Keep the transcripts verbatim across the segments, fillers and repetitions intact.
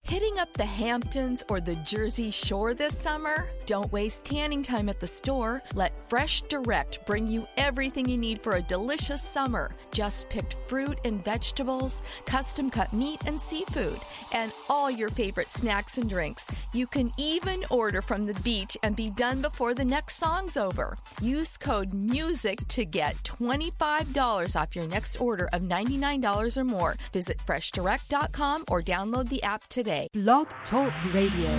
Hitting up the Hamptons or the Jersey Shore this summer? Don't waste tanning time at the store. Let Fresh Direct bring you everything you need for a delicious summer. Just picked fruit and vegetables, custom cut meat and seafood, and all your favorite snacks and drinks. You can even order from the beach and be done before the next song's over. Use code MUSIC to get twenty-five dollars off your next order of ninety-nine dollars or more. Visit fresh direct dot com or download the app today. Blog Talk Radio.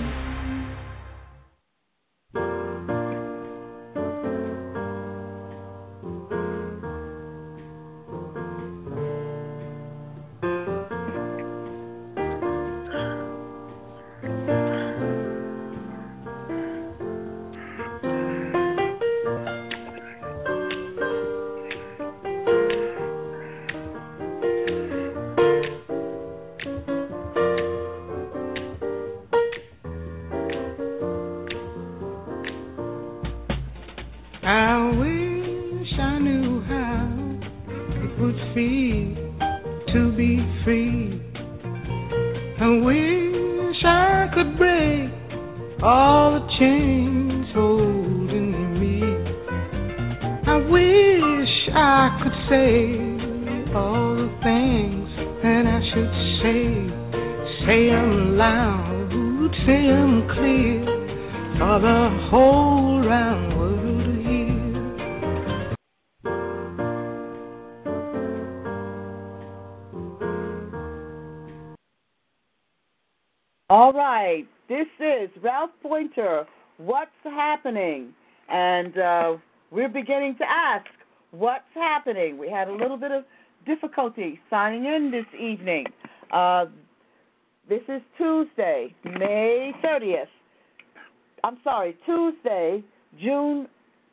All right, this is Ralph Pointer, What's Happening? And uh, we're beginning to ask, what's happening? We had a little bit of difficulty signing in this evening. Uh, this is Tuesday, May thirtieth. I'm sorry, Tuesday, June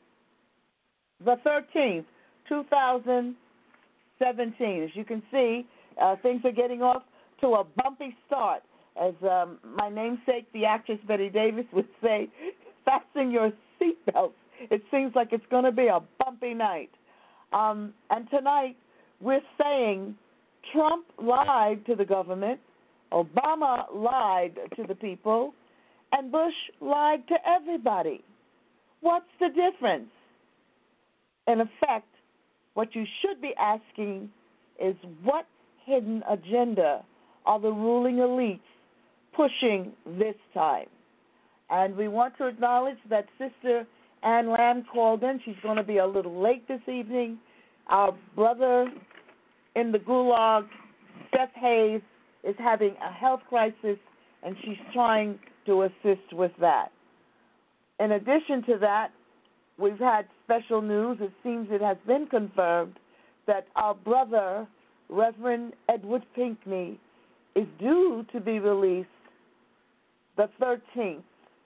the thirteenth, two thousand seventeen. As you can see, uh, things are getting off to a bumpy start. As um, my namesake, the actress Betty Davis, would say, fasten your seatbelts. It seems like it's going to be a bumpy night. Um, and tonight, we're saying Trump lied to the government, Obama lied to the people, and Bush lied to everybody. What's the difference? In effect, what you should be asking is what hidden agenda are the ruling elites pushing this time? And we want to acknowledge that Sister Ann Lamb called in. She's going to be a little late this evening. Our brother in the gulag, Seth Hayes, is having a health crisis, and she's trying to assist with that. In addition to that, we've had special news. It seems it has been confirmed that our brother, Reverend Edward Pinkney, is due to be released the thirteenth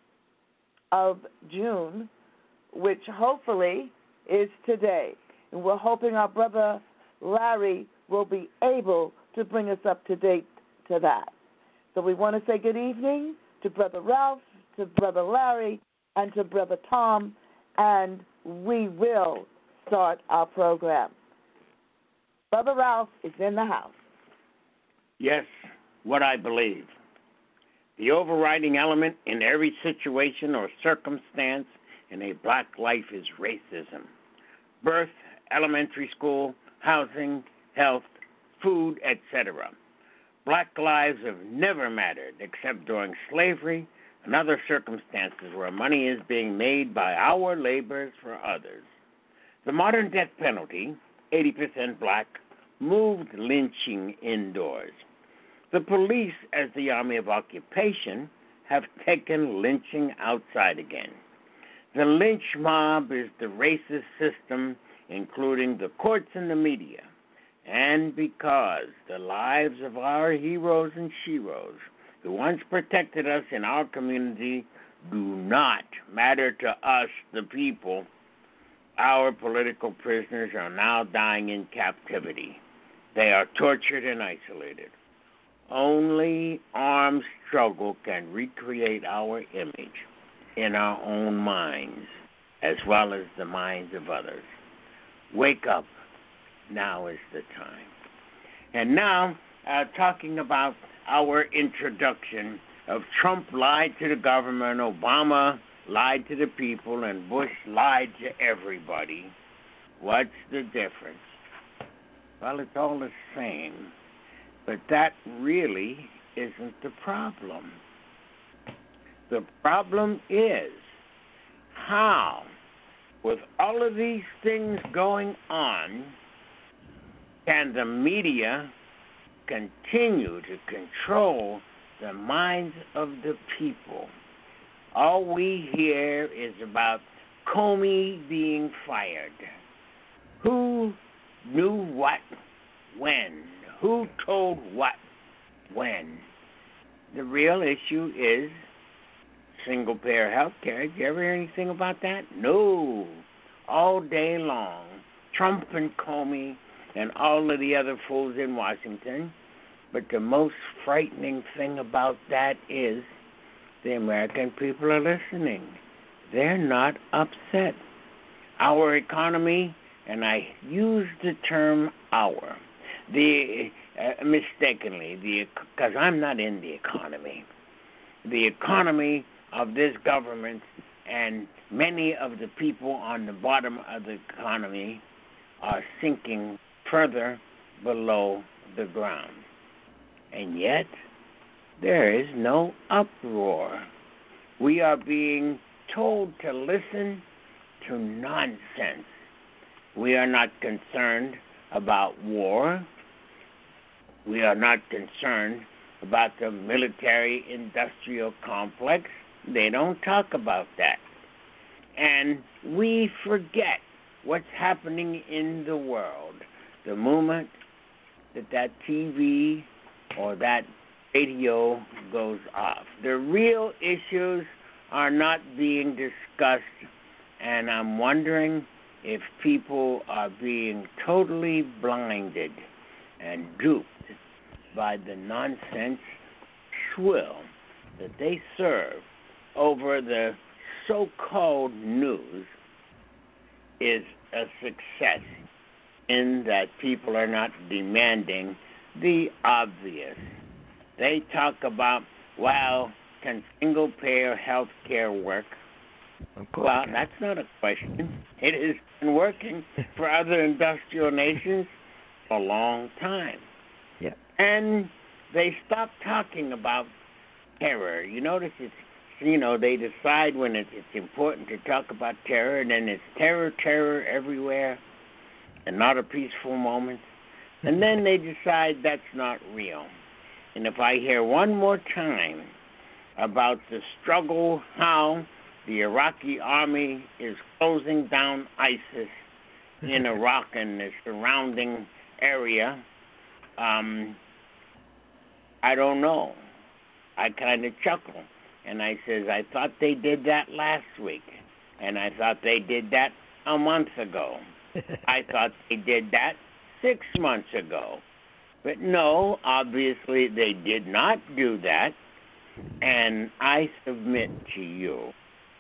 of June, which hopefully is today. And we're hoping our brother Larry will be able to bring us up to date to that. So we want to say good evening to Brother Ralph, to Brother Larry, and to Brother Tom, and we will start our program. Brother Ralph is in the house. Yes, what I believe. The overriding element in every situation or circumstance in a black life is racism. Birth, elementary school, housing, health, food, et cetera. Black lives have never mattered except during slavery and other circumstances where money is being made by our laborers for others. The modern death penalty, eighty percent black, moved lynching indoors. The police, as the army of occupation, have taken lynching outside again. The lynch mob is the racist system, including the courts and the media. And because the lives of our heroes and sheroes, who once protected us in our community, do not matter to us, the people, our political prisoners are now dying in captivity. They are tortured and isolated. Only armed struggle can recreate our image in our own minds, as well as the minds of others. Wake up. Now is the time. And now, uh, talking about our introduction of Trump lied to the government, Obama lied to the people, and Bush lied to everybody. What's the difference? Well, it's all the same. But that really isn't the problem. The problem is how, with all of these things going on, can the media continue to control the minds of the people? All we hear is about Comey being fired. Who knew what, when? Who told what, when? The real issue is single-payer health care. Did you ever hear anything about that? No. All day long, Trump and Comey and all of the other fools in Washington. But the most frightening thing about that is the American people are listening. They're not upset. Our economy, and I use the term our, the uh, mistakenly, the because I'm not in the economy. The economy of this government and many of the people on the bottom of the economy are sinking further below the ground. And yet, there is no uproar. We are being told to listen to nonsense. We are not concerned about war. We are not concerned about the military-industrial complex. They don't talk about that. And we forget what's happening in the world the moment that that T V or that radio goes off. The real issues are not being discussed, and I'm wondering if people are being totally blinded and duped by the nonsense swill that they serve over the so-called news is a success in that people are not demanding the obvious. They talk about, well, can single-payer health care work? Of course. Well, that's not a question. It has been working for other industrial nations for a long time. Yeah. And they stopped talking about terror. You notice it's, you know, they decide when it's, it's important to talk about terror, and then it's terror, terror everywhere, and not a peaceful moment. And then they decide that's not real. And if I hear one more time about the struggle, how the Iraqi army is closing down ISIS in Iraq and the surrounding area, um, I don't know. I kind of chuckle. And I says, I thought they did that last week. And I thought they did that a month ago. I thought they did that six months ago. But no, obviously they did not do that. And I submit to you,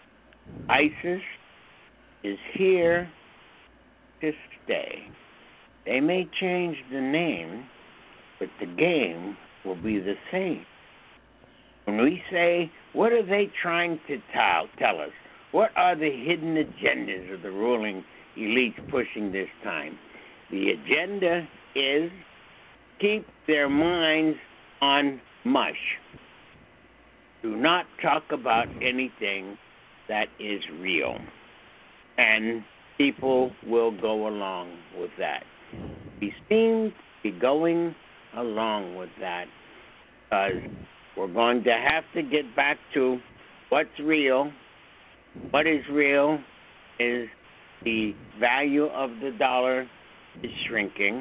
ISIS is here to stay. They may change the name, but the game will be the same. When we say, what are they trying to tell, tell us? What are the hidden agendas of the ruling elites pushing this time? The agenda is keep their minds on mush. Do not talk about anything that is real. And people will go along with that. We seem to be going along with that because we're going to have to get back to what's real. What is real is the value of the dollar is shrinking.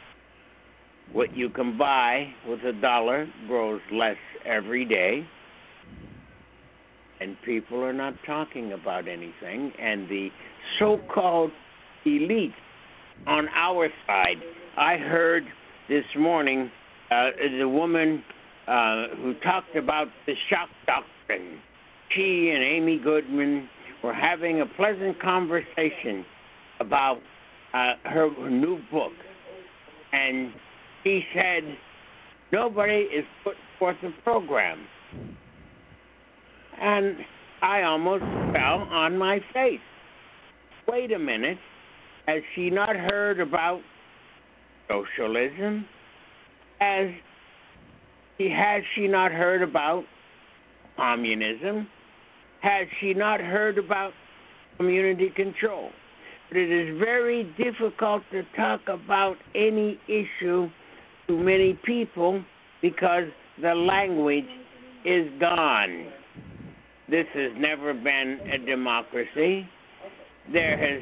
What you can buy with a dollar grows less every day. And people are not talking about anything. And the so-called elite on our side, I heard this morning uh, the woman uh, who talked about the shock doctrine. She and Amy Goodman were having a pleasant conversation about uh, her, her new book. And she said Nobody is putting forth a program. And I almost fell on my face. Wait a minute. Has she not heard about socialism? Has she, has she not heard about communism? Has she not heard about community control? But it is very difficult to talk about any issue to many people because the language is gone. This has never been a democracy. There has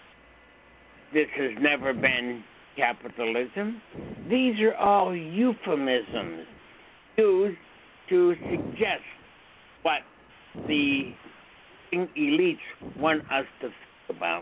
this has never been capitalism. These are all euphemisms used to suggest what the elites want us to think about.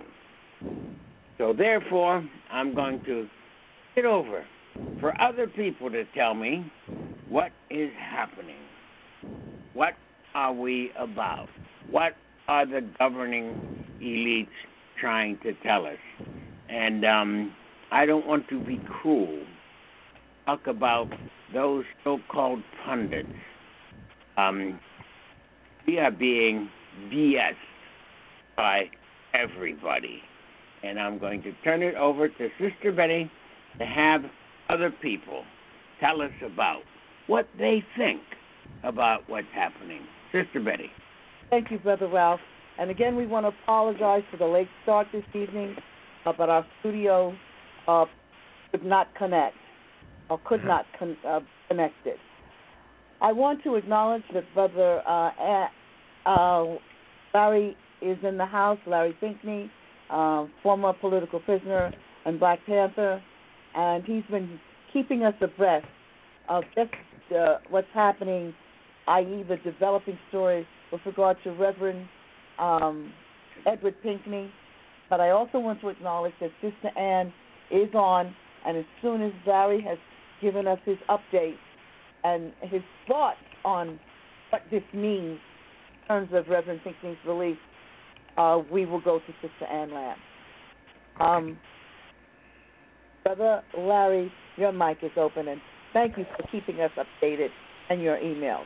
So therefore, I'm going to get over for other people to tell me what is happening. What are we about? What are the governing elites trying to tell us? And um, I don't want to be cruel. Talk about those so-called pundits. Um, we are being B S by everybody. And I'm going to turn it over to Sister Betty to have other people tell us about what they think about what's happening. Sister Betty. Thank you, Brother Ralph. And again, we want to apologize for the late start this evening, uh, but our studio uh, could not connect, or could not con- uh, connect it. I want to acknowledge that Brother uh, uh, Larry is in the house, Larry Pinckney, uh, former political prisoner and Black Panther, and he's been keeping us abreast of just uh, what's happening, that is the developing stories with regard to Reverend um, Edward Pinckney. But I also want to acknowledge that Sister Ann is on, and as soon as Larry has given us his update and his thoughts on what this means in terms of Reverend Pinckney's release, uh, we will go to Sister Ann Lamb. Um, Brother Larry, your mic is open, and thank you for keeping us updated and your emails.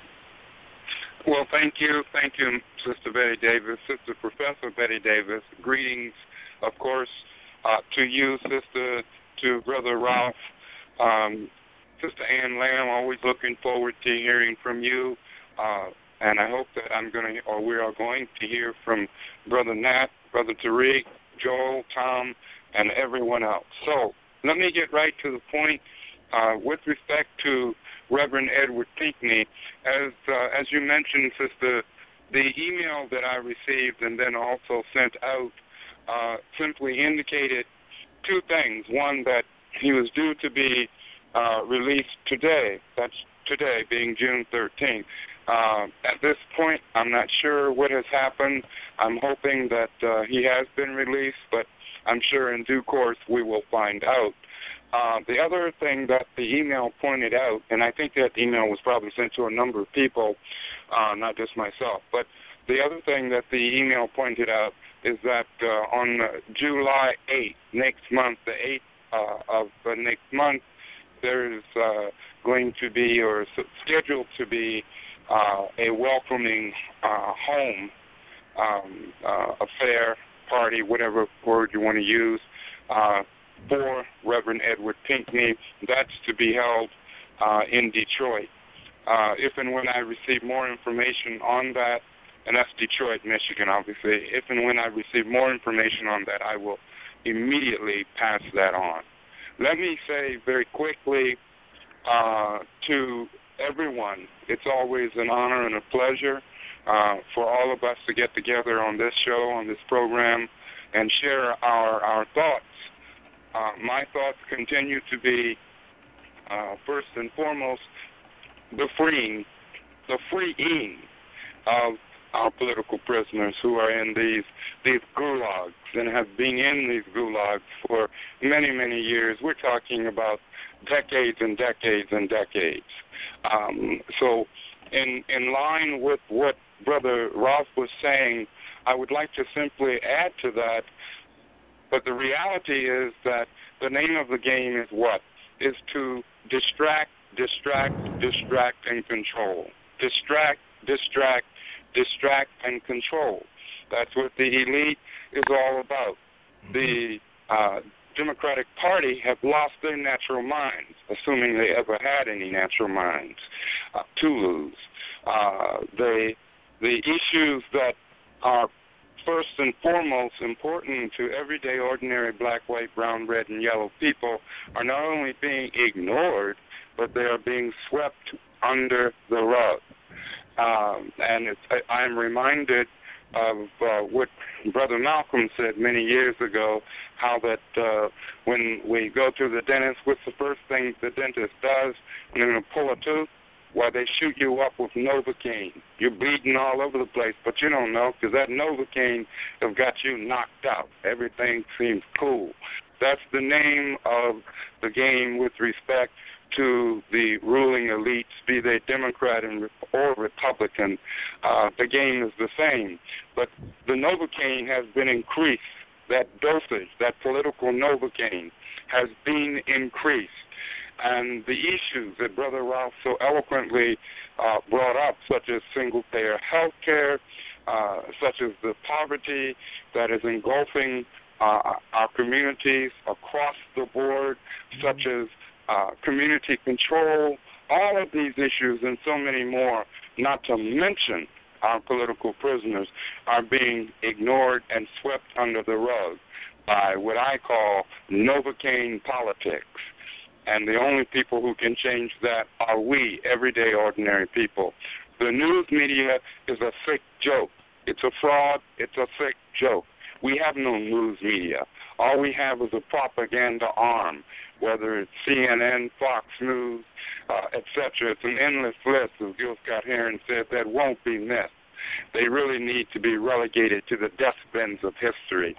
Well, thank you. Thank you, Sister Betty Davis, Sister Professor Betty Davis. Greetings, of course, uh, to you, Sister, to Brother Ralph, um, Sister Ann Lamb. Always looking forward to hearing from you. Uh, and I hope that I'm going to, or we are going to hear from Brother Nat, Brother Tariq, Joel, Tom, and everyone else. So let me get right to the point. Uh, with respect to Reverend Edward Pinckney, as uh, as you mentioned, Sister, the email that I received and then also sent out uh, simply indicated two things. One, that he was due to be uh, released today. That's today, being June thirteenth. Uh, at this point, I'm not sure what has happened. I'm hoping that uh, he has been released, but I'm sure in due course we will find out. Uh, the other thing that the email pointed out, and I think that email was probably sent to a number of people, uh, not just myself, but the other thing that the email pointed out is that uh, on July eighth, next month, the eighth uh, of the next month, there's uh, going to be, or scheduled to be, uh, a welcoming uh, home um, uh, affair, party, whatever word you want to use, uh, for Reverend Edward Pinckney. That's to be held uh, in Detroit. Uh, if and when I receive more information on that, and that's Detroit, Michigan, obviously, if and when I receive more information on that, I will immediately pass that on. Let me say very quickly uh, to everyone, it's always an honor and a pleasure uh, for all of us to get together on this show, on this program, and share our, our thoughts. Uh, my thoughts continue to be, uh, first and foremost, the freeing, the freeing of our political prisoners who are in these these gulags and have been in these gulags for many, many years. We're talking about decades and decades and decades. Um, so in in line with what Brother Ralph was saying, I would like to simply add to that. But the reality is that the name of the game is what? Is to distract distract, distract, and control. Distract, distract, distract, and control. That's what the elite is all about. The uh, Democratic Party have lost their natural minds, assuming they ever had any natural minds uh, to lose. Uh, they, the issues that are first and foremost important to everyday ordinary black, white, brown, red, and yellow people are not only being ignored, but they are being swept under the rug. Um, and it's, I, I'm reminded of uh, what Brother Malcolm said many years ago, how that uh, when we go to the dentist, what's the first thing the dentist does when they're going to pull a tooth? Why, they shoot you up with Novocaine. You're bleeding all over the place, but you don't know because that Novocaine have got you knocked out. Everything seems cool. That's the name of the game with respect to the ruling elites, be they Democrat or Republican. Uh, the game is the same. But the Novocaine has been increased. That dosage, that political Novocaine, has been increased. And the issues that Brother Ralph so eloquently uh, brought up, such as single-payer health care, uh, such as the poverty that is engulfing uh, our communities across the board, such as uh, community control, all of these issues and so many more, not to mention our political prisoners, are being ignored and swept under the rug by what I call Novocaine politics. And the only people who can change that are we, everyday ordinary people. The news media is a sick joke. It's a fraud. It's a sick joke. We have no news media. All we have is a propaganda arm, whether it's C N N, Fox News, uh, et cetera. It's an endless list, as Gil Scott Heron said, that won't be missed. They really need to be relegated to the dustbins of history.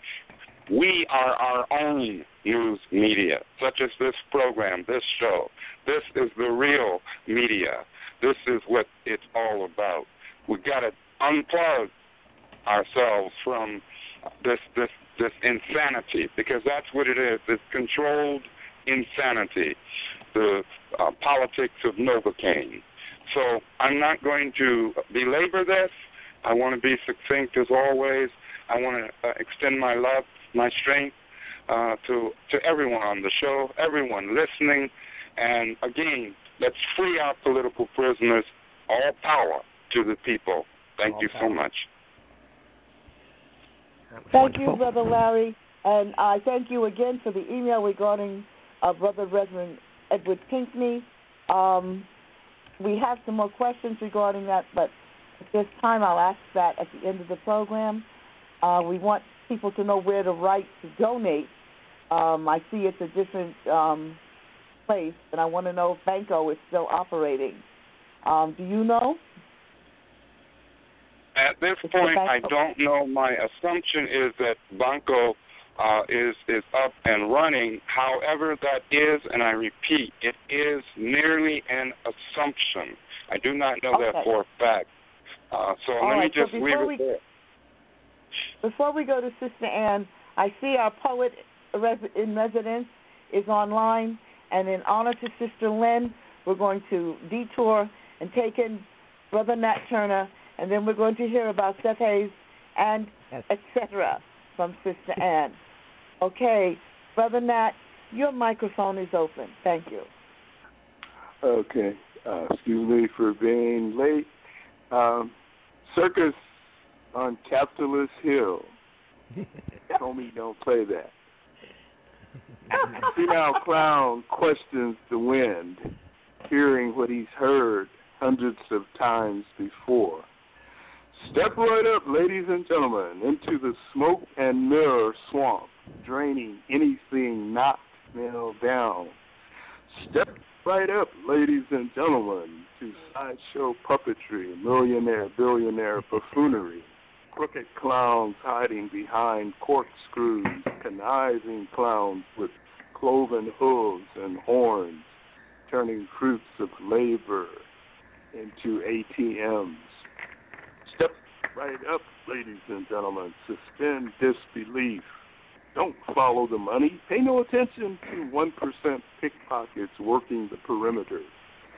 We are our own news media, such as this program, this show. This is the real media. This is what it's all about. We've got to unplug ourselves from this this this insanity, because that's what it is. It's controlled insanity, the uh, politics of Novocaine. So I'm not going to belabor this. I want to be succinct as always. I want to uh, extend my love, my strength uh, to to everyone on the show, everyone listening. And again, let's free our political prisoners. All power to the people. Thank all you power. so much. Thank wonderful. you, Brother Larry. And I thank you again for the email regarding uh, Brother Reverend Edward Pinckney. Um, we have some more questions regarding that, but at this time I'll ask that at the end of the program. Uh, we want people to know where to write to donate. Um, I see it's a different um, place, and I want to know if Banco is still operating. Um, do you know? At this it's point, I don't know. My assumption is that Banco uh, is is up and running. However, that is, and I repeat, it is merely an assumption. I do not know okay. that for a fact. Uh, so All let right, me just so leave it we, there. Before we go to Sister Ann, I see our poet in residence is online, and in honor to Sister Lynn, we're going to detour and take in Brother Nat Turner, and then we're going to hear about Seth Hayes and yes. et cetera from Sister Ann. Okay, Brother Nat, your microphone is open. Thank you. Okay. Uh, excuse me for being late. Um, Circus on Capitalist Hill. Told me don't play that. Senile clown questions the wind, hearing what he's heard hundreds of times before. Step right up, ladies and gentlemen, into the smoke and mirror swamp, draining anything not nailed down. Step right up, ladies and gentlemen, to sideshow puppetry, millionaire, billionaire buffoonery, crooked clowns hiding behind corkscrews, conniving clowns with cloven hooves and horns, turning fruits of labor into A T Ms. Step right up, ladies and gentlemen. Suspend disbelief. Don't follow the money. Pay no attention to one percent pickpockets working the perimeter.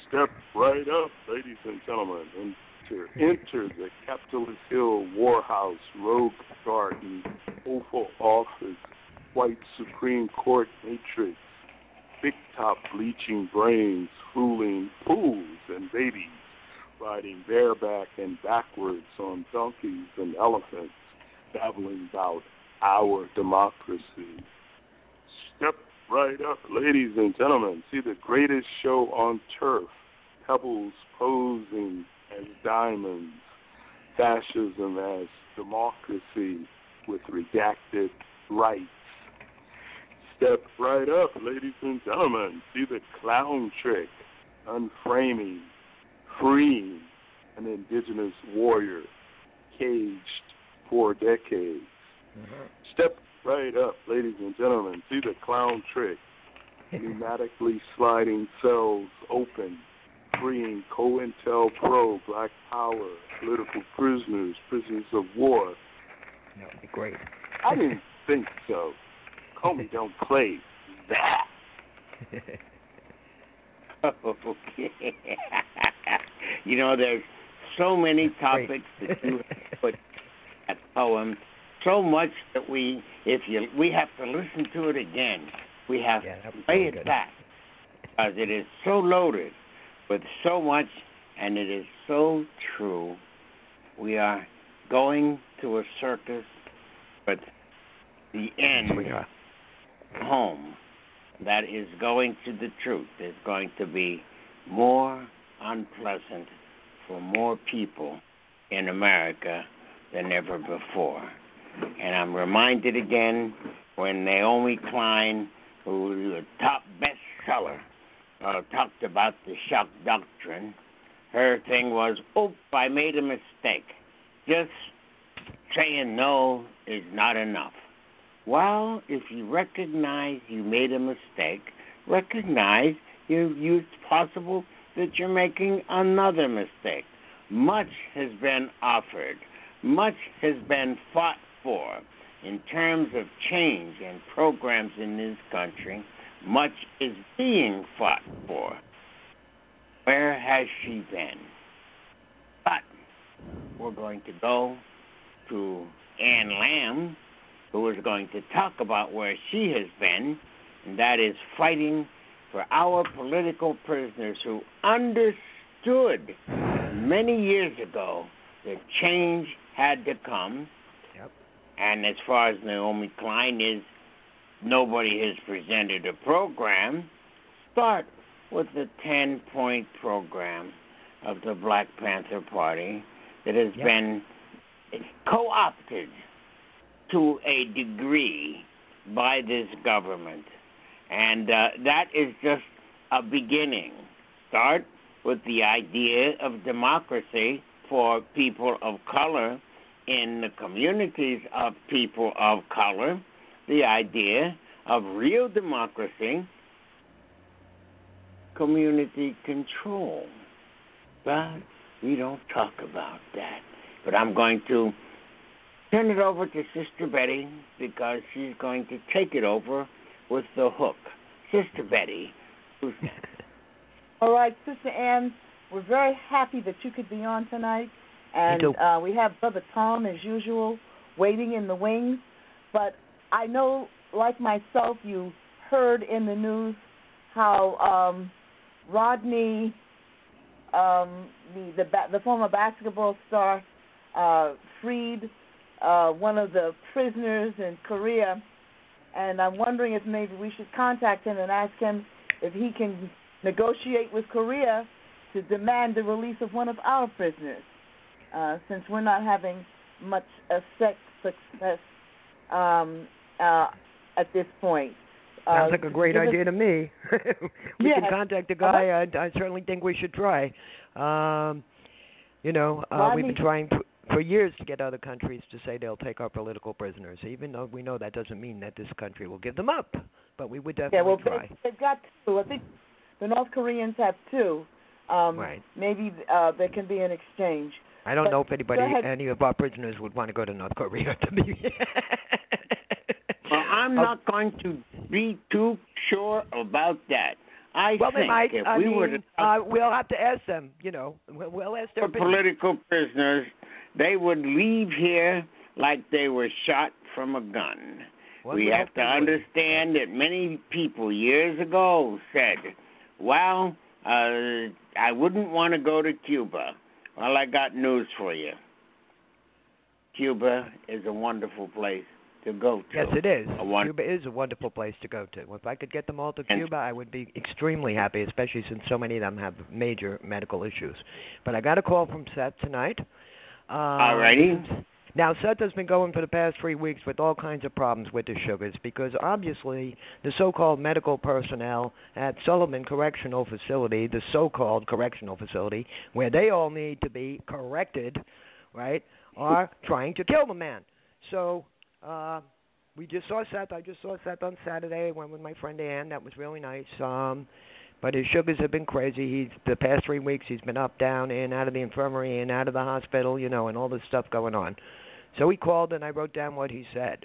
Step right up, ladies and gentlemen, and to enter the Capitol Hill Warhouse, Rogue Garden, Oval Office, White Supreme Court Matrix, Big Top Bleaching Brains, Fooling Fools and Babies, riding bareback and backwards on donkeys and elephants, babbling about our democracy. Step right up, ladies and gentlemen. See the greatest show on turf. Pebbles posing as diamonds. Fascism as democracy with redacted rights. Step right up, ladies and gentlemen. See the clown trick. Unframing, freeing an indigenous warrior caged for decades. Mm-hmm. Step right up, ladies and gentlemen. See the clown trick. Pneumatically sliding cells open, freeing COINTELPRO, Black Power, political prisoners, prisoners of war. That would be great. I didn't think so. Comey don't play that. Okay. You know, there's so many topics that you have put at poem, so much that we, if you, we have to listen to it again. We have yeah, to play it good. back because it is so loaded with so much, and it is so true. We are going to a circus, but the end home that is going to the truth is going to be more unpleasant for more people in America than ever before. And I'm reminded again when Naomi Klein, who is a top bestseller, uh, talked about the shock doctrine. Her thing was, "Oops, I made a mistake. Just saying no is not enough." Well, if you recognize you made a mistake, recognize you, it's possible that you're making another mistake. Much has been offered. Much has been fought for in terms of change and programs in this country. Much is being fought for. Where has she been? But we're going to go to Ann Lamb, who is going to talk about where she has been, and that is fighting for our political prisoners who understood many years ago that change had to come. Yep. And as far as Naomi Klein is, nobody has presented a program. Start with the ten-point program of the Black Panther Party that has yep. been co-opted to a degree by this government. And uh, that is just a beginning. Start with the idea of democracy for people of color in the communities of people of color, the idea of real democracy, community control. But we don't talk about that. But I'm going to turn it over to Sister Betty because she's going to take it over with the hook. Sister Betty. Who's All right, Sister Ann, we're very happy that you could be on tonight. And uh, we have Brother Tom, as usual, waiting in the wings. But I know, like myself, you heard in the news how um, Rodney, um, the, the the former basketball star, uh, freed uh, one of the prisoners in Korea. And I'm wondering if maybe we should contact him and ask him if he can negotiate with Korea to demand the release of one of our prisoners, uh, since we're not having much uh, sex success um, uh, at this point. Sounds uh, like a great idea to me. we yes. can contact the guy. Uh-huh. I, I certainly think we should try. Um, you know, uh, we've been trying to, for years to get other countries to say they'll take our political prisoners, even though we know that doesn't mean that this country will give them up. But we would definitely yeah, well, try. They, they've got two. I think the North Koreans have two. Um, right. Maybe uh, there can be an exchange. I don't but know if anybody, any of our prisoners would want to go to North Korea. To be. Well, I'm not going to be too sure about that. I well, think they might. if I we mean, were to uh, we'll have to ask them. You know, we'll, we'll ask their for opinion. political prisoners, they would leave here like they were shot from a gun. One we would have hope to they would. understand that many people years ago said, well, uh, I wouldn't want to go to Cuba. Well, I got news for you. Cuba is a wonderful place to go to. Yes, it is. One- Cuba is a wonderful place to go to. If I could get them all to And- Cuba, I would be extremely happy, especially since so many of them have major medical issues. But I got a call from Seth tonight. Uh, All righty. Now, Seth has been going for the past three weeks with all kinds of problems with his sugars because obviously the so-called medical personnel at Sullivan Correctional Facility, the so-called correctional facility, where they all need to be corrected, right, are trying to kill the man. So uh, we just saw Seth. I just saw Seth on Saturday. I went with my friend Ann. That was really nice. Um, but his sugars have been crazy. He's the past three weeks he's been up, down, in, out of the infirmary, in, out of the hospital, you know, and all this stuff going on. So he called and I wrote down what he said.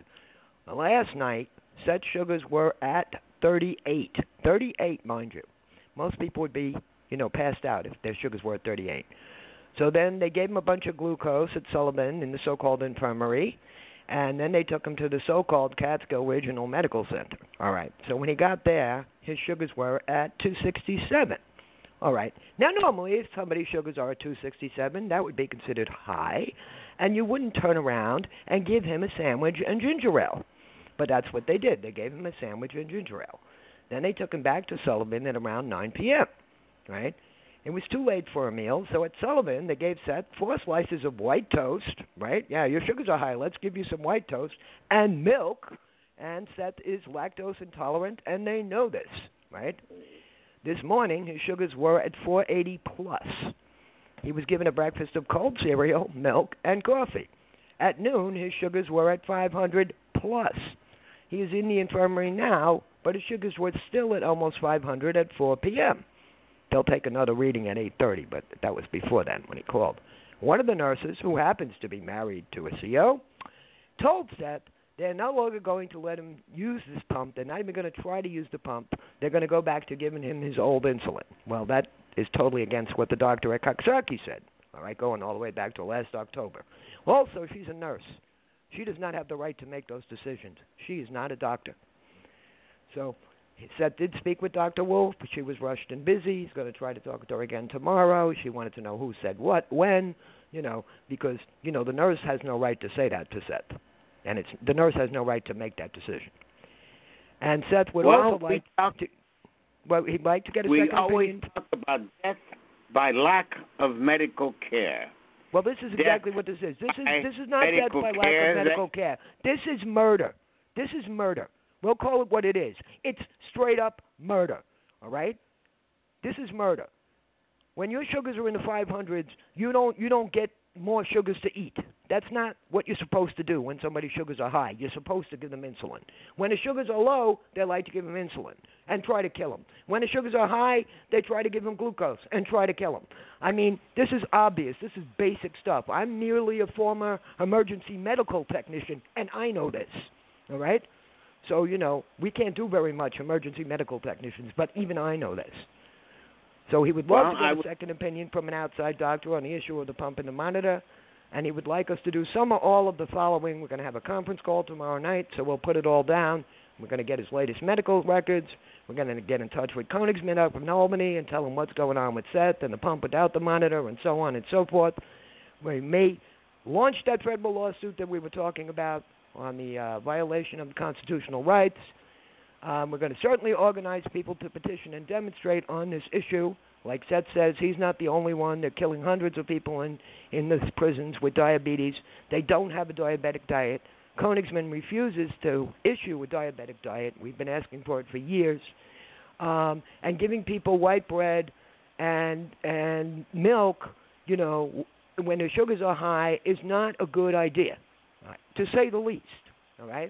Last night, Seth's sugars were at thirty-eight. thirty-eight, mind you. Most people would be, you know, passed out if their sugars were at thirty-eight. So then they gave him a bunch of glucose at Sullivan in the so-called infirmary, and then they took him to the so-called Catskill Regional Medical Center. All right. So when he got there, his sugars were at two sixty-seven. All right. Now, normally, if somebody's sugars are at two sixty-seven, that would be considered high, and you wouldn't turn around and give him a sandwich and ginger ale. But that's what they did. They gave him a sandwich and ginger ale. Then they took him back to Sullivan at around nine p.m., right? It was too late for a meal, so at Sullivan, they gave Seth four slices of white toast, right? Yeah, your sugars are high. Let's give you some white toast and milk. And Seth is lactose intolerant, and they know this, right? This morning, his sugars were at four eighty plus. He was given a breakfast of cold cereal, milk, and coffee. At noon, his sugars were at five hundred plus. He is in the infirmary now, but his sugars were still at almost five hundred at four p.m. They'll take another reading at eight thirty, but that was before then when he called. One of the nurses, who happens to be married to a C O, told Seth they're no longer going to let him use this pump. They're not even going to try to use the pump. They're going to go back to giving him his old insulin. Well, that is totally against what the doctor at Coxsackie said, all right, going all the way back to last October. Also, she's a nurse. She does not have the right to make those decisions. She is not a doctor. So Seth did speak with Doctor Wolf, but she was rushed and busy. He's going to try to talk to her again tomorrow. She wanted to know who said what, when, you know, because, you know, the nurse has no right to say that to Seth. And it's the nurse has no right to make that decision. And Seth would well, also like talk, to, well, he'd like to get a we second always opinion. talk about death by lack of medical care. Well, this is Death exactly what this is. This is by this is not death medical by lack care, of medical that- care. This is murder. This is murder. We'll call it what it is. It's straight up murder. All right? This is murder. When your sugars are in the five hundreds, you don't you don't get more sugars to eat. That's not what you're supposed to do when somebody's sugars are high. You're supposed to give them insulin. When the sugars are low, they like to give them insulin and try to kill them. When the sugars are high, they try to give them glucose and try to kill them. I mean, this is obvious. This is basic stuff. I'm merely a former emergency medical technician, and I know this, all right? So, you know, we can't do very much, emergency medical technicians, but even I know this. So he would love Well, to get I a w- second opinion from an outside doctor on the issue of the pump and the monitor, and he would like us to do some or all of the following. We're going to have a conference call tomorrow night, so we'll put it all down. We're going to get his latest medical records. We're going to get in touch with Konigsman up from Albany and tell him what's going on with Seth and the pump without the monitor and so on and so forth. We may launch that federal lawsuit that we were talking about on the uh, violation of the constitutional rights. Um, we're going to certainly organize people to petition and demonstrate on this issue. Like Seth says, he's not the only one. They're killing hundreds of people in, in these prisons with diabetes. They don't have a diabetic diet. Konigsman refuses to issue a diabetic diet. We've been asking for it for years. Um, and giving people white bread and and milk, you know, when their sugars are high is not a good idea, right, to say the least, all right?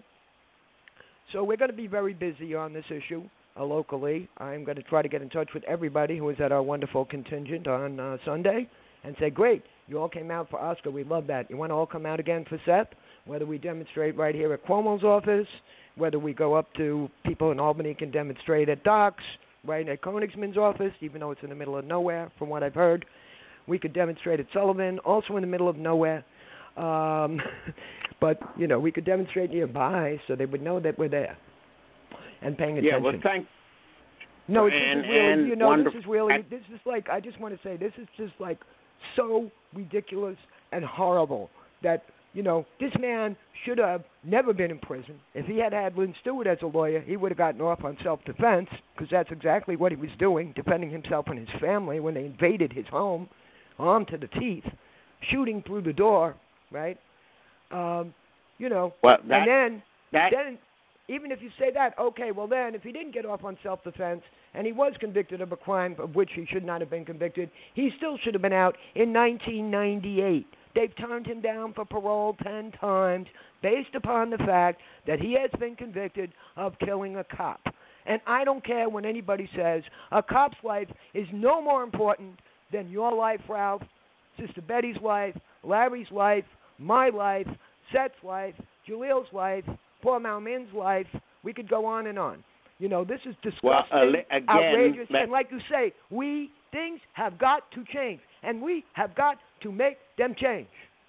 So we're going to be very busy on this issue uh, locally. I'm going to try to get in touch with everybody who was at our wonderful contingent on uh, Sunday and say, great, you all came out for Oscar. We love that. You want to all come out again for Seth? Whether we demonstrate right here at Cuomo's office, whether we go up to people in Albany can demonstrate at Doc's, right at Königsmann's office, even though it's in the middle of nowhere, from what I've heard. We could demonstrate at Sullivan, also in the middle of nowhere. Um, but, you know, we could demonstrate nearby so they would know that we're there and paying attention. Yeah, well, thank No, this and, is really, and you know, wonderful. this is really, this is like, I just want to say, this is just like so ridiculous and horrible that, you know, this man should have never been in prison. If he had had Lynn Stewart as a lawyer, he would have gotten off on self-defense, because that's exactly what he was doing, defending himself and his family when they invaded his home, armed to the teeth, shooting through the door, right? Um, you know, well, that, and then, that, then, even if you say that, okay, well then, if he didn't get off on self-defense and he was convicted of a crime of which he should not have been convicted, he still should have been out in nineteen ninety-eight. They've turned him down for parole ten times based upon the fact that he has been convicted of killing a cop. And I don't care when anybody says a cop's life is no more important than your life, Ralph, Sister Betty's life, Larry's life, my life, Seth's life, Jalil's life, Paul Malmin's life. We could go on and on. You know, this is disgusting, well, uh, again, outrageous, let, and like you say, we, things have got to change, and we have got to make them change.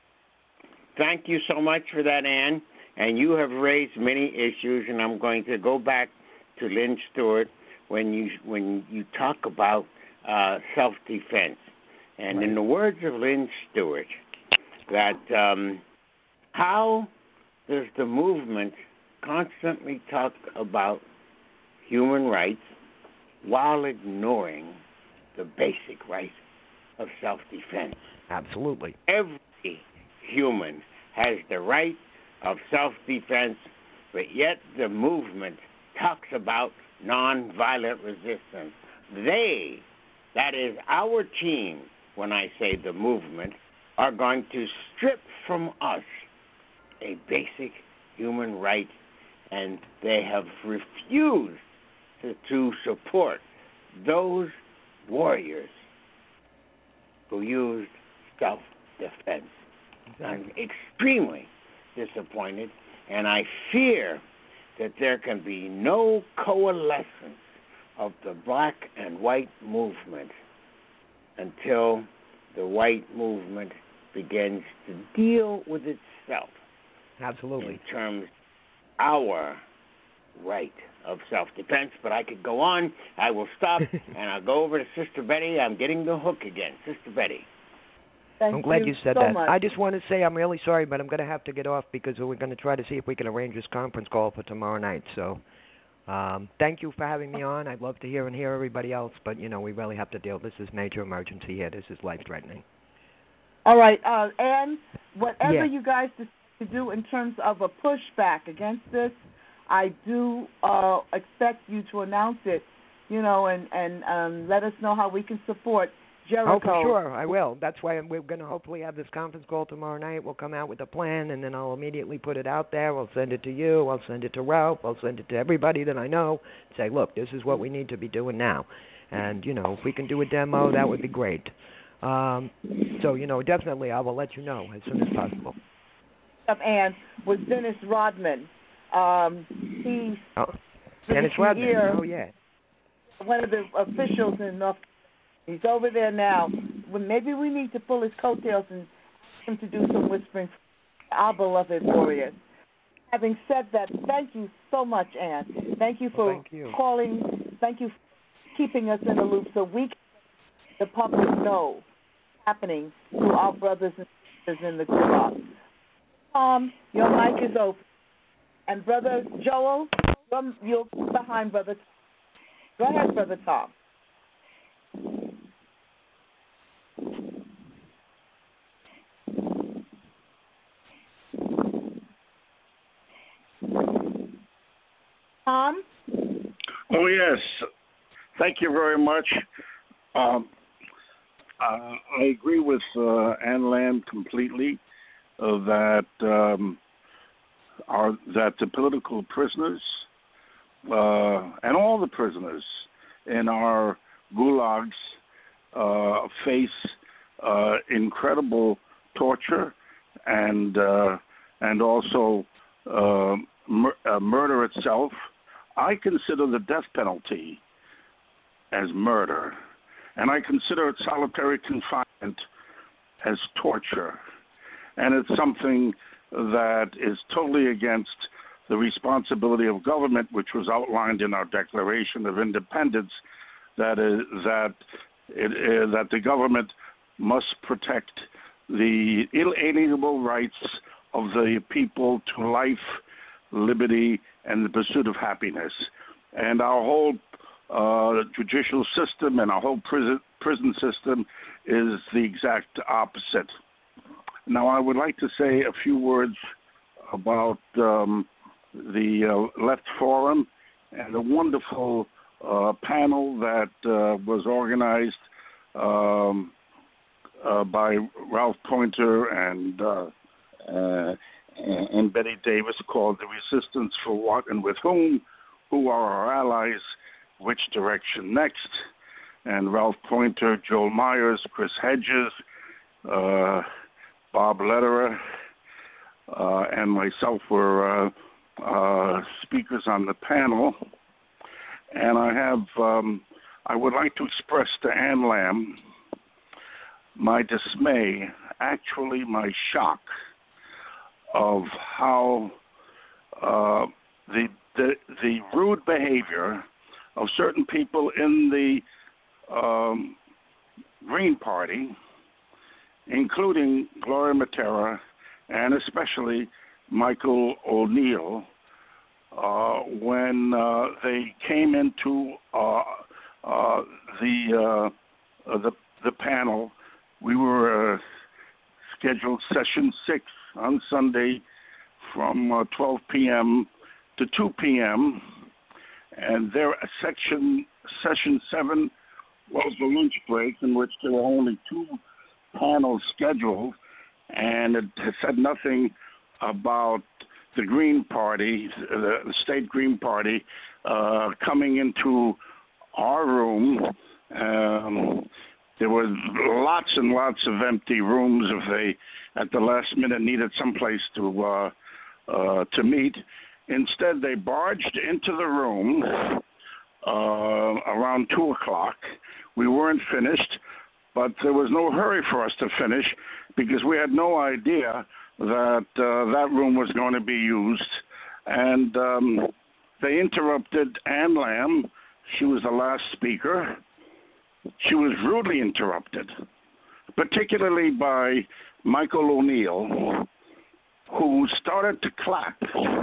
Thank you so much for that, Ann. And you have raised many issues, and I'm going to go back to Lynn Stewart when you when you talk about uh, self-defense. And right. in the words of Lynn Stewart, that um, how does the movement constantly talk about human rights while ignoring the basic right of self-defense? Absolutely. Every human has the right of self-defense, but yet the movement talks about nonviolent resistance. They, that is our team, when I say the movement, are going to strip from us a basic human right, and they have refused to, to support those warriors who used self-defense. I'm extremely disappointed, and I fear that there can be no coalescence of the black and white movement until the white movement begins to deal with itself. Absolutely. In terms of our right of self-defense. But I could go on. I will stop, and I'll go over to Sister Betty. I'm getting the hook again. Sister Betty. Thank I'm glad you, you said so that. much. I just want to say I'm really sorry, but I'm going to have to get off because we're going to try to see if we can arrange this conference call for tomorrow night. So um, thank you for having me on. I'd love to hear and hear everybody else, but, you know, we really have to deal. This is major emergency here. This is life-threatening. All right. Uh, and whatever yeah. you guys decide to do in terms of a pushback against this, I do uh, expect you to announce it, you know, and, and um, let us know how we can support Jericho. Oh, for sure, I will. That's why we're going to hopefully have this conference call tomorrow night. We'll come out with a plan, and then I'll immediately put it out there. I'll send it to you. I'll send it to Ralph. I'll send it to everybody that I know. Say, look, this is what we need to be doing now. And, you know, if we can do a demo, that would be great. Um, so, you know, definitely I will let you know as soon as possible. And was Dennis Rodman. Um, he's oh, Dennis Rodman. Year, oh, yeah. One of the officials in North. He's over there now. Well, maybe we need to pull his coattails and ask him to do some whispering for our beloved warriors. Having said that, thank you so much, Ann. Thank you for well, thank you. calling. Thank you for keeping us in the loop so we can the public know what's happening to our brothers and sisters in the gulag. Tom, your mic is open. And Brother Joel, you're behind Brother Tom. Go ahead, Brother Tom. Tom? Oh, yes. Thank you very much. Um, uh, I agree with uh, Ann Land completely uh, that um, our, that the political prisoners uh, and all the prisoners in our gulags uh, face uh, incredible torture and uh, and also uh, mur- uh, murder itself. I consider the death penalty as murder, and I consider solitary confinement as torture, and it's something that is totally against the responsibility of government, which was outlined in our Declaration of Independence, that is that it, uh, that the government must protect the inalienable rights of the people to life, liberty, and the pursuit of happiness. And our whole uh, judicial system and our whole prison prison system is the exact opposite. Now, I would like to say a few words about um, the uh, Left Forum and the wonderful uh, panel that uh, was organized um, uh, by Ralph Pointer and uh, uh, and Betty Davis, called The Resistance for What and With Whom, Who Are Our Allies, Which Direction Next? And Ralph Pointer, Joel Myers, Chris Hedges, uh, Bob Lederer, uh, and myself were uh, uh, speakers on the panel. And I have, um, I would like to express to Ann Lamb my dismay, actually my shock, of how uh, the, the the rude behavior of certain people in the um, Green Party, including Gloria Matera and especially Michael O'Neill, uh, when uh, they came into uh, uh, the, uh, uh, the the panel. We were uh, scheduled session six on Sunday from uh, twelve p.m. to two p.m. and their section session seven was the lunch break, in which there were only two panels scheduled, and it said nothing about the Green Party, the, the state Green Party, uh, coming into our room. Um, There were lots and lots of empty rooms if they, at the last minute, needed someplace to uh, uh, to meet. Instead, they barged into the room uh, around two o'clock. We weren't finished, but there was no hurry for us to finish because we had no idea that uh, that room was going to be used. And um, they interrupted Ann Lamb. She was the last speaker. She was rudely interrupted, particularly by Michael O'Neill, who started to clap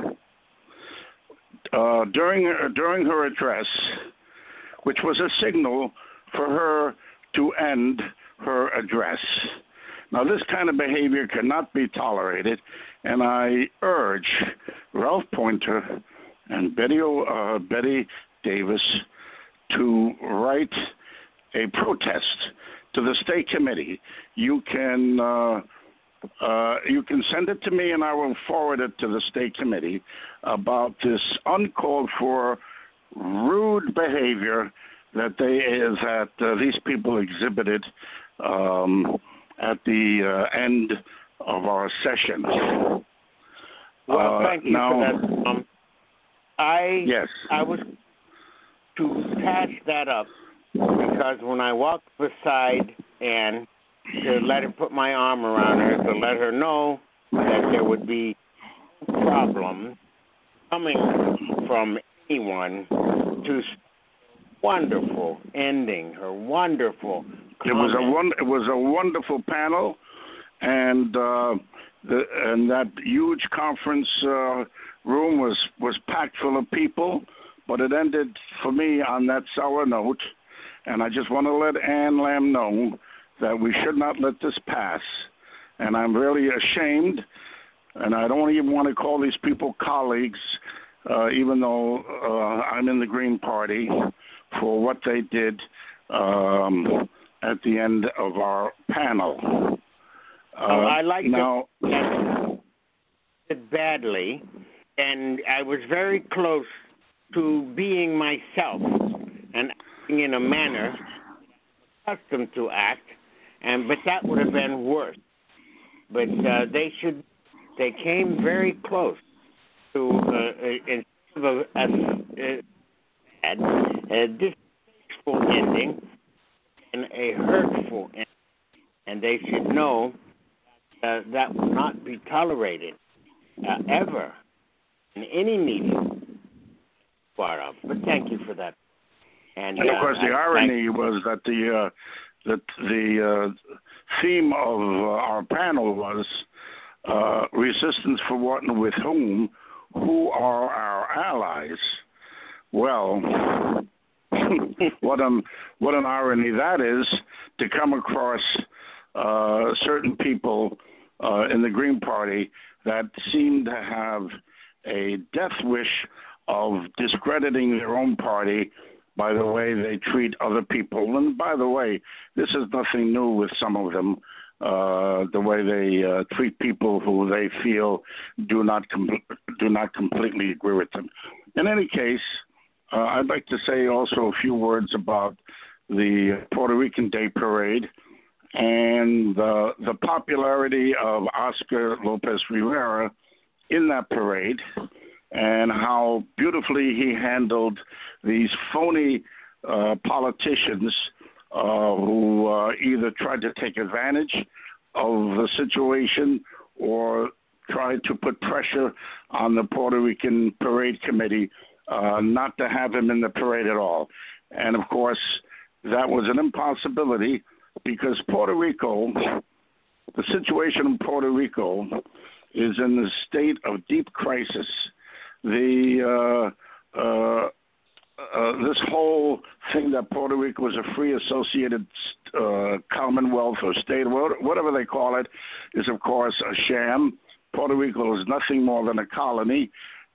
uh, during her, during her address, which was a signal for her to end her address. Now, this kind of behavior cannot be tolerated, and I urge Ralph Pointer and Betty, uh, Betty Davis to write a protest to the state committee. You can uh, uh, you can send it to me, and I will forward it to the state committee about this uncalled for, rude behavior that they that uh, these people exhibited um, at the uh, end of our session. Well, uh, thank you now, for that. Um, I yes, I was to patch that up. Because when I walked beside Ann to let her put my arm around her to let her know that there would be no problem coming from anyone to wonderful ending, her wonderful comment. It was a one, it was a wonderful panel, and uh, the, and that huge conference uh, room was was packed full of people. But it ended for me on that sour note. And I just want to let Ann Lamb know that we should not let this pass. And I'm really ashamed, and I don't even want to call these people colleagues, uh, even though uh, I'm in the Green Party, for what they did um, at the end of our panel. Uh, oh, I like now, it badly, and I was very close to being myself and acting in a manner accustomed to act, and but that would have been worse. But uh, they should, they came very close to uh, instead of a, a, a, a, this peaceful ending and a hurtful ending. And they should know uh, that will not be tolerated uh, ever in any meeting part of. But thank you for that. And, and of course, uh, the I, irony was that the uh, that the uh, theme of uh, our panel was uh, resistance for what and with whom. Who are our allies? Well, what an what an irony that is to come across uh, certain people uh, in the Green Party that seem to have a death wish of discrediting their own party by the way they treat other people. And by the way, this is nothing new with some of them. Uh, the way they uh, treat people who they feel do not com- do not completely agree with them. In any case, uh, I'd like to say also a few words about the Puerto Rican Day Parade and uh, the popularity of Oscar Lopez Rivera in that parade, and how beautifully he handled these phony uh, politicians Uh, who uh, either tried to take advantage of the situation or tried to put pressure on the Puerto Rican Parade Committee uh, not to have him in the parade at all. And, of course, that was an impossibility because Puerto Rico, the situation in Puerto Rico is in the state of deep crisis. The uh, uh, Uh, this whole thing that Puerto Rico is a free associated uh, commonwealth or state, whatever they call it, is, of course, a sham. Puerto Rico is nothing more than a colony.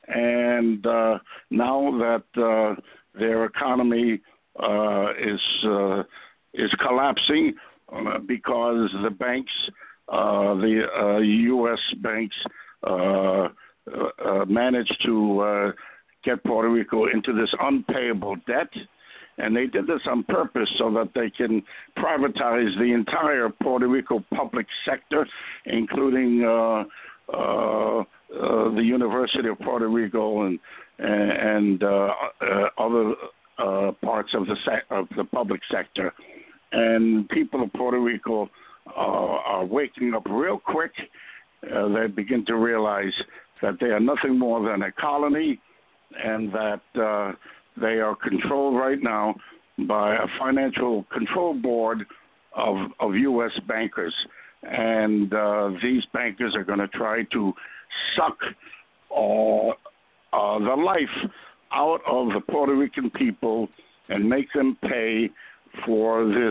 And uh, now that uh, their economy uh, is uh, is collapsing uh, because the banks, uh, the uh, U S banks, uh, uh, managed to uh, get Puerto Rico into this unpayable debt, and they did this on purpose so that they can privatize the entire Puerto Rico public sector, including uh, uh, uh, the University of Puerto Rico and and uh, uh, other uh, parts of the sec- of the public sector. And people of Puerto Rico uh, are waking up real quick. Uh, they begin to realize that they are nothing more than a colony, and that uh, they are controlled right now by a financial control board of, of U S bankers. And uh, these bankers are going to try to suck all, uh, the life out of the Puerto Rican people and make them pay for this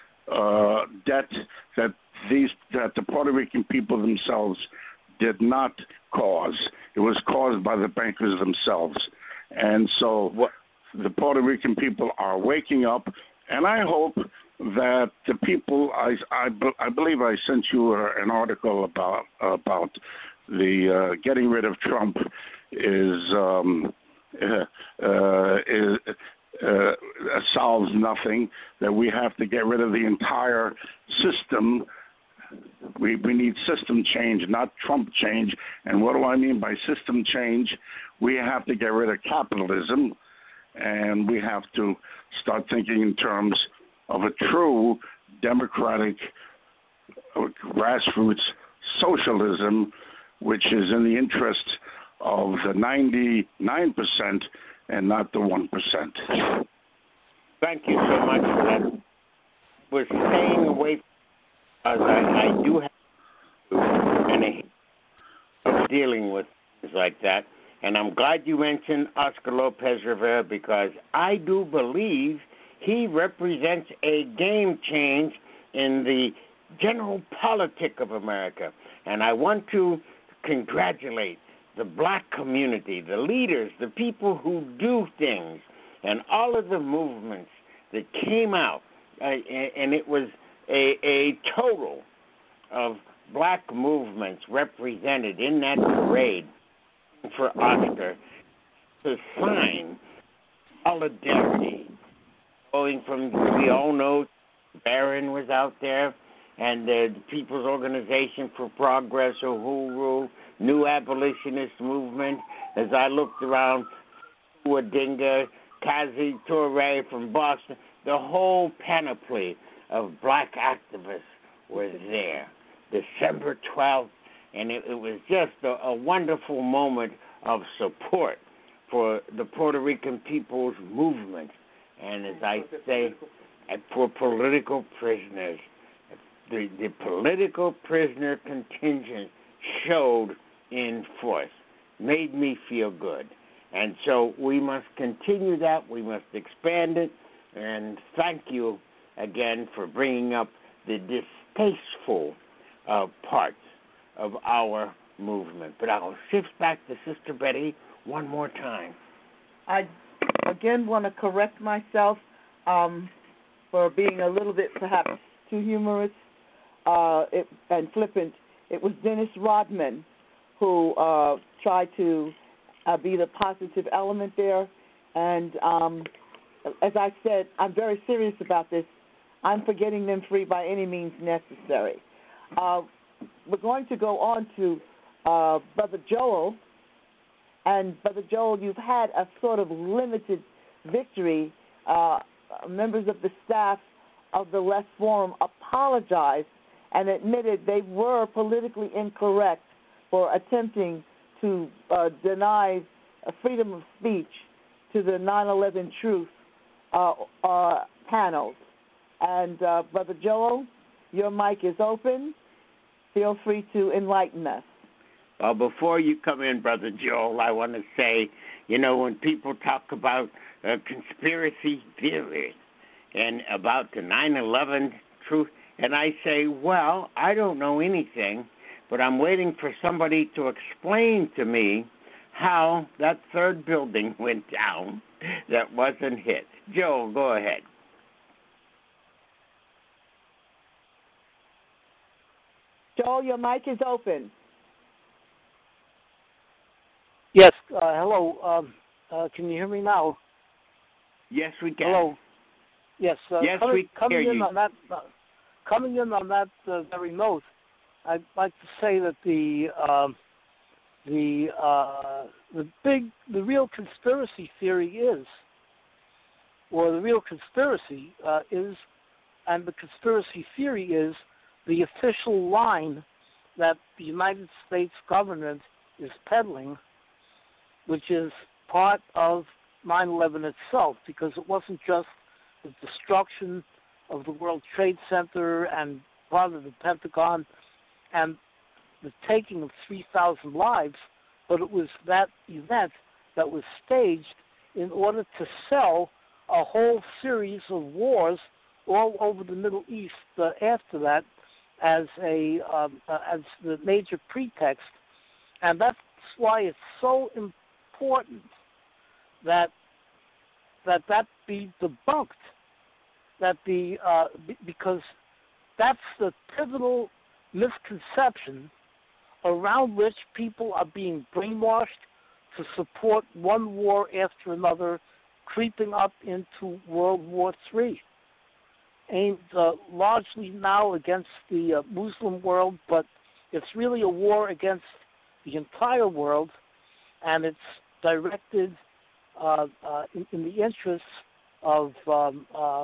uh, debt that these that the Puerto Rican people themselves did not cause. It was caused by the bankers themselves. And so what, the Puerto Rican people are waking up, and I hope that the people, I, I, I believe I sent you an article about about the uh, getting rid of Trump is, um, uh, uh, is uh, solves nothing, that we have to get rid of the entire system. We we need system change, not Trump change. And what do I mean by system change? We have to get rid of capitalism, and we have to start thinking in terms of a true democratic uh, grassroots socialism, which is in the interest of the ninety-nine percent and not the one percent. Thank you so much for that. We're staying away as I, I do have and a dealing with things like that. And I'm glad you mentioned Oscar Lopez Rivera, because I do believe he represents a game change in the general politic of America. And I want to congratulate the black community, the leaders, the people who do things, and all of the movements that came out. Uh, and it was a, a total of black movements represented in that parade for Oscar to sign solidarity. Going from, we all know, Barron was out there, and the People's Organization for Progress, or Uhuru, New Abolitionist Movement. As I looked around, Wadinga, Kazi Toure from Boston, the whole panoply of black activists was there. December twelfth, and it, it was just a, a wonderful moment of support for the Puerto Rican people's movement. And as I say, for political prisoners, the, the political prisoner contingent showed in force, made me feel good. And so we must continue that. We must expand it. And thank you again for bringing up the distasteful uh, parts of our movement. But I'll shift back to Sister Betty one more time. I again want to correct myself um, for being a little bit perhaps too humorous uh, it, and flippant. It was Dennis Rodman who uh, tried to uh, be the positive element there. And um, as I said, I'm very serious about this. I'm for getting them free by any means necessary. Uh, we're going to go on to uh, Brother Joel. And, Brother Joel, you've had a sort of limited victory. Uh, members of the staff of the Left Forum apologized and admitted they were politically incorrect for attempting to uh, deny freedom of speech to the nine eleven Truth uh, uh, panels. And, uh, Brother Joel, your mic is open. Feel free to enlighten us. Well, before you come in, Brother Joel, I want to say, you know, when people talk about uh, conspiracy theories and about the nine eleven Truth, and I say, well, I don't know anything, but I'm waiting for somebody to explain to me how that third building went down that wasn't hit. Joel, go ahead. Joel, your mic is open. Yes. Uh, hello. Um, uh, can you hear me now? Yes, we can. Hello. Yes. Uh, yes, coming, we can coming hear in you. On that, uh, coming in on that uh, very note, I'd like to say that the um, the uh, the big the real conspiracy theory is, or the real conspiracy uh, is, and the conspiracy theory is the official line that the United States government is peddling, which is part of nine eleven itself, because it wasn't just the destruction of the World Trade Center and part of the Pentagon and the taking of three thousand lives, but it was that event that was staged in order to sell a whole series of wars all over the Middle East uh, after that as a um, uh, as the major pretext. And that's why it's so important that that that be debunked, that the uh, b- because that's the pivotal misconception around which people are being brainwashed to support one war after another, creeping up into World War Three, aimed uh, largely now against the uh, Muslim world, but it's really a war against the entire world, and it's directed uh, uh, in, in the interests of um, uh,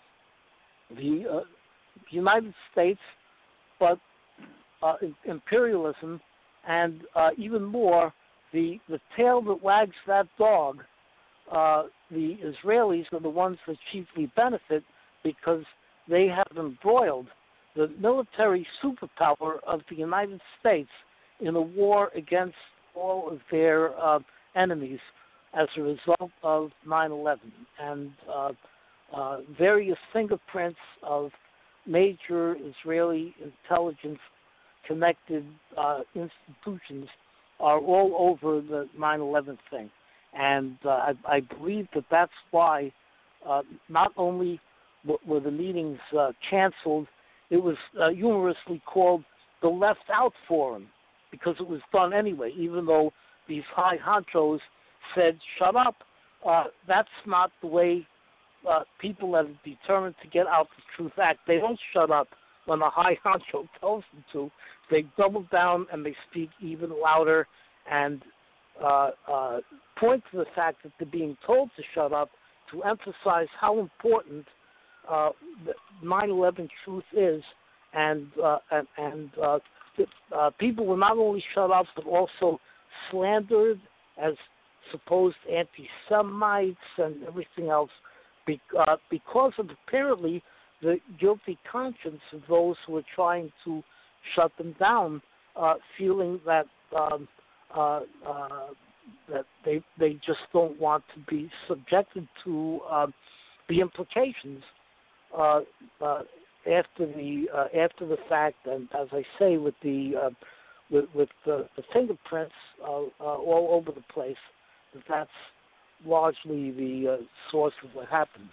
the uh, United States, but uh, imperialism, and uh, even more, the, the tail that wags that dog. Uh, the Israelis are the ones that chiefly benefit because they have embroiled the military superpower of the United States in a war against all of their uh, enemies as a result of nine eleven. And uh, uh, various fingerprints of major Israeli intelligence-connected uh, institutions are all over the nine eleven thing. And uh, I, I believe that that's why uh, not only w- were the meetings uh, canceled, it was uh, humorously called the Left Out Forum, because it was done anyway, even though these high honchos said, shut up. Uh, that's not the way uh, people that are determined to get out the truth act. They don't shut up when a high honcho tells them to. They double down and they speak even louder and uh, uh, point to the fact that they're being told to shut up to emphasize how important uh, nine eleven truth is, and uh, and, and uh, uh, people were not only shut up but also slandered as supposed anti-Semites and everything else, be, uh, because of apparently the guilty conscience of those who were trying to shut them down, uh, feeling that um, uh, uh, that they they just don't want to be subjected to uh, the implications uh, uh, after the uh, after the fact, and as I say, with the uh, with, with the, the fingerprints uh, uh, all over the place, that that's largely the uh, source of what happened.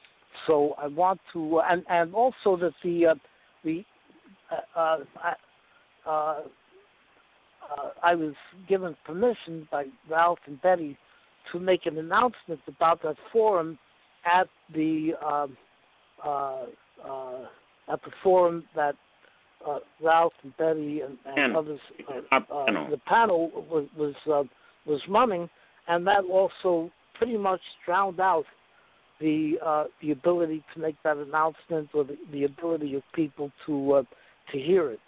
So I want to, uh, and and also that the uh, the uh, uh, uh, uh, I was given permission by Ralph and Betty to make an announcement about that forum at the um, uh, uh, at the forum that uh, Ralph and Betty and, and others, uh, uh, the panel was was, uh, was running, and that also pretty much drowned out the uh, the ability to make that announcement or the, the ability of people to uh, to hear it.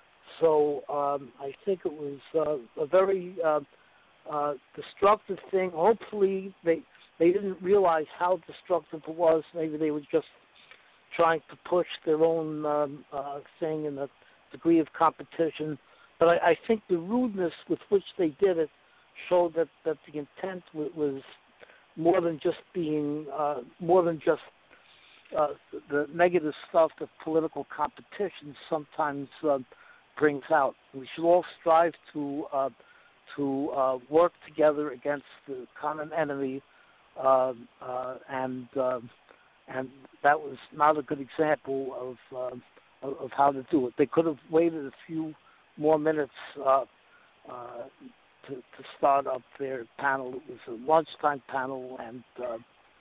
So um, I think it was uh, a very uh, uh, destructive thing. Hopefully they they didn't realize how destructive it was. Maybe they were just trying to push their own um, uh, thing in a degree of competition. But I, I think the rudeness with which they did it showed that, that the intent w- was more than just being uh, more than just uh, the negative stuff that political competition sometimes uh, brings out. We should all strive to uh, to uh, work together against the common enemy, uh, uh, and uh, and that was not a good example of, uh, of of how to do it. They could have waited a few more minutes uh, uh, to, to start up their panel. It was a lunchtime panel, and uh,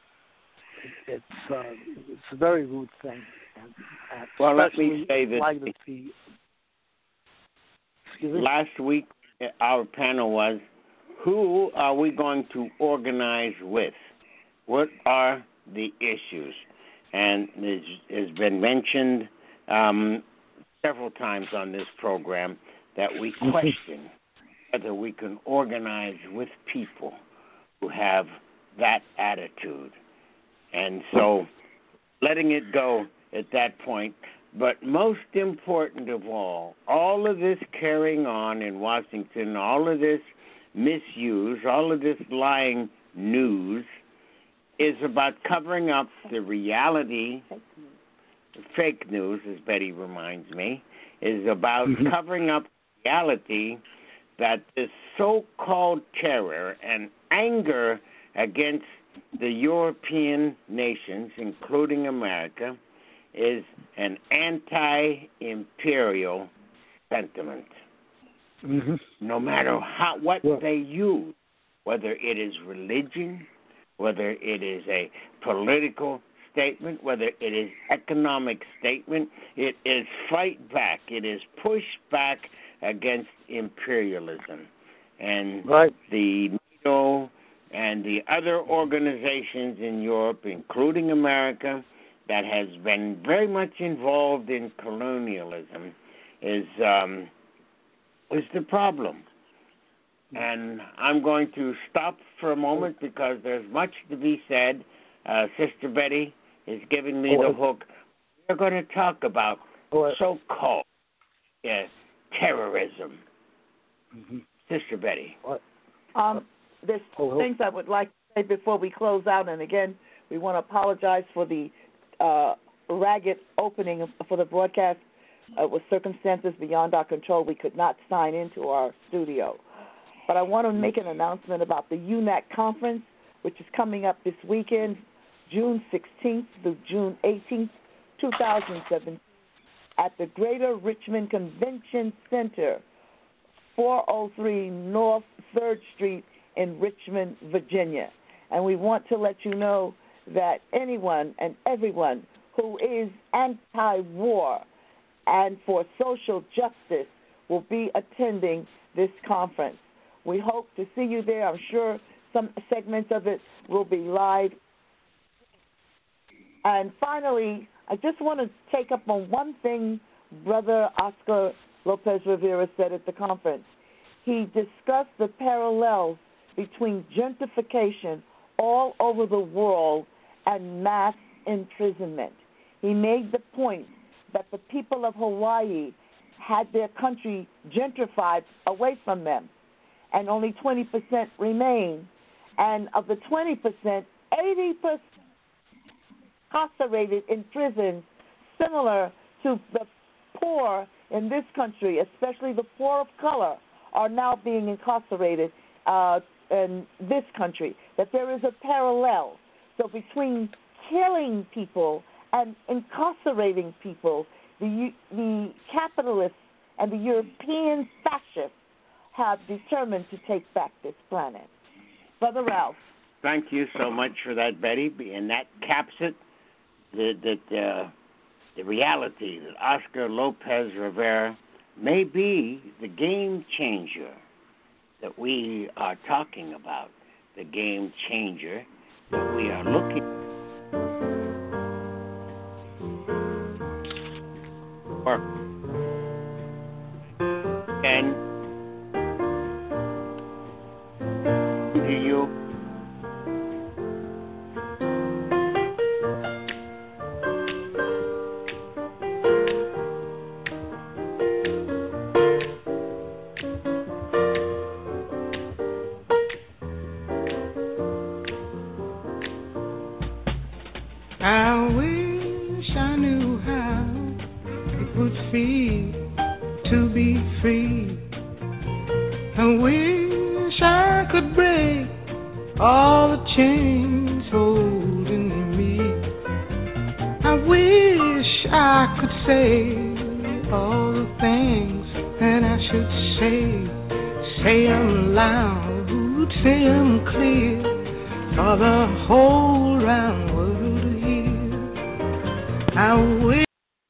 it's uh, it's a very rude thing. And, and well, let me say that the, last week our panel was, who are we going to organize with? What are the issues? And it has been mentioned um, several times on this program that we question whether we can organize with people who have that attitude. And so letting it go at that point. But most important of all, all of this carrying on in Washington, all of this misuse, all of this lying news is about covering up the reality. Fake news, as Betty reminds me, is about mm-hmm. covering up reality that this so-called terror and anger against the European nations, including America, is an anti-imperial sentiment. Mm-hmm. No matter how what yeah. they use, whether it is religion, whether it is a political statement, whether it is economic statement, it is fight back. It is push back against imperialism. And right. the NATO and the other organizations in Europe, including America, that has been very much involved in colonialism is um, is the problem. And I'm going to stop for a moment because there's much to be said. Uh, Sister Betty is giving me the hook. We're going to talk about so-called uh, terrorism. Mm-hmm. Sister Betty. Um, there's oh, things I would like to say before we close out. And again, we want to apologize for the uh, ragged opening for the broadcast. Uh, with circumstances beyond our control, we could not sign into our studio. But I want to make an announcement about the U N A C conference, which is coming up this weekend, June sixteenth through June eighteenth, two thousand seventeen, at the Greater Richmond Convention Center, four oh three North third Street in Richmond, Virginia. And we want to let you know that anyone and everyone who is anti-war and for social justice will be attending this conference. We hope to see you there. I'm sure some segments of it will be live. And finally, I just want to take up on one thing Brother Oscar Lopez Rivera said at the conference. He discussed the parallels between gentrification all over the world and mass imprisonment. He made the point that the people of Hawaii had their country gentrified away from them, and only twenty percent remain. And of the twenty percent, eighty percent incarcerated in prisons, similar to the poor in this country, especially the poor of color, are now being incarcerated uh, in this country, that there is a parallel. So between killing people and incarcerating people, the, the capitalists and the European fascists have determined to take back this planet. Brother Ralph. Thank you so much for that, Betty. And that caps it, that, that uh, the reality that Oscar Lopez Rivera may be the game changer that we are talking about, the game changer that we are looking for. And do you I wish I knew how it would feel to be free. I wish I could break all the chains holding me. I wish I could say all the things that I should say. Say them loud, say them clear, for the whole round world. I wish.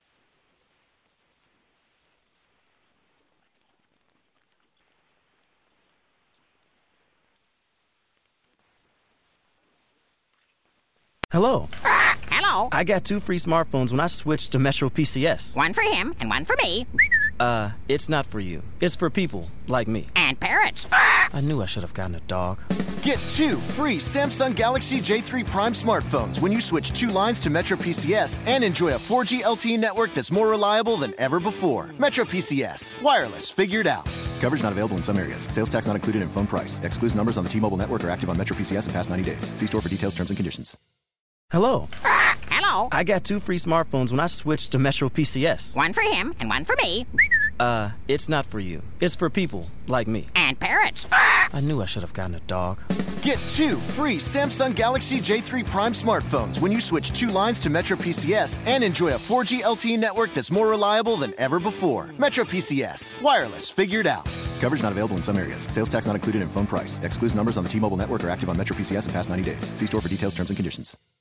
Hello. Uh, hello. I got two free smartphones when I switched to Metro P C S. One for him and one for me. Uh, it's not for you. It's for people like me. And parrots. I knew I should have gotten a dog. Get two free Samsung Galaxy J three Prime smartphones when you switch two lines to Metro P C S and enjoy a four G L T E network that's more reliable than ever before. Metro P C S. Wireless figured out. Coverage not available in some areas. Sales tax not included in phone price. Excludes numbers on the T-Mobile network are active on Metro P C S in past ninety days. See store for details, terms, and conditions. Hello. Uh, hello. I got two free smartphones when I switched to Metro P C S. One for him and one for me. Uh, it's not for you. It's for people like me. And parrots. I knew I should have gotten a dog. Get two free Samsung Galaxy J three Prime smartphones when you switch two lines to Metro P C S and enjoy a four G L T E network that's more reliable than ever before. Metro P C S. Wireless figured out. Coverage not available in some areas. Sales tax not included in phone price. Excludes numbers on the T-Mobile network are active on Metro P C S in past ninety days. See store for details, terms, and conditions.